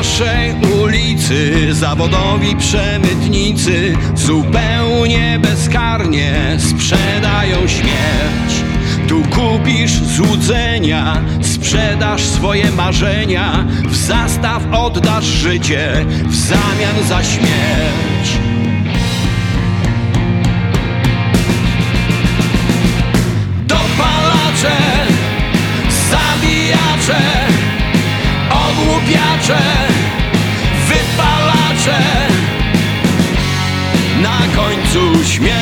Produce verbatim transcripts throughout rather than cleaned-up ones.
naszej ulicy zawodowi przemytnicy zupełnie bezkarnie sprzedają śmierć. Tu kupisz złudzenia, sprzedasz swoje marzenia, w zastaw oddasz życie w zamian za śmierć. Dopalacze, zabijacze, ogłupiacze, wypalacze, na końcu śmierć.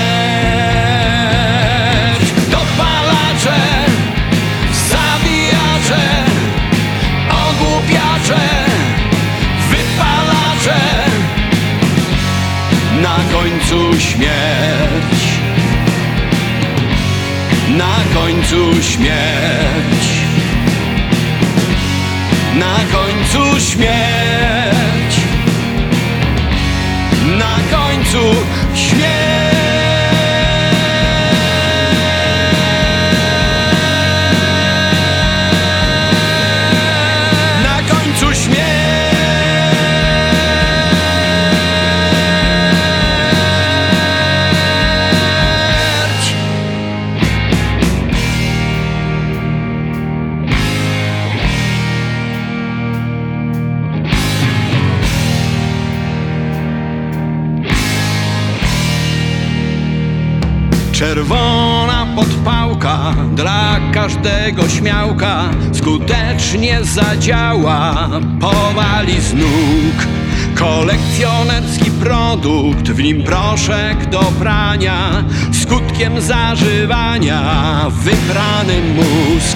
Dopalacze, zabijacze, ogłupiacze, wypalacze, na końcu śmierć. Na końcu śmierć. Na końcu śmierć. Na końcu śmierć. Na końcu śmierć. Czerwona podpałka dla każdego śmiałka skutecznie zadziała, powali z nóg. Kolekcjonerski produkt, w nim proszek do prania, skutkiem zażywania wyprany mózg.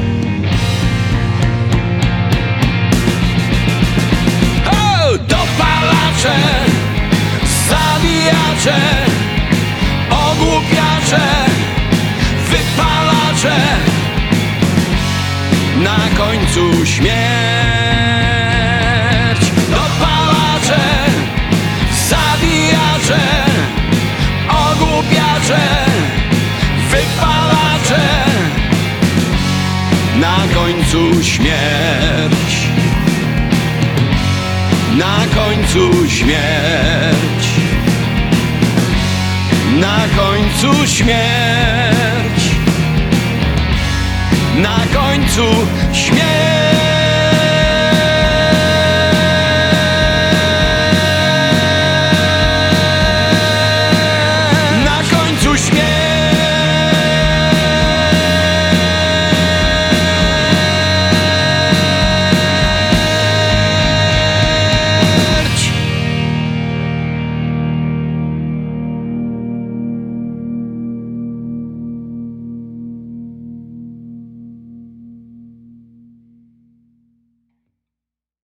O! Dopalacze, zabijacze, ogłupiacze, wypalacze, na końcu śmierć. Dopalacze, zabijacze, ogłupiacze, wypalacze, na końcu śmierć. Na końcu śmierć. Na końcu śmierć. Na końcu śmierć.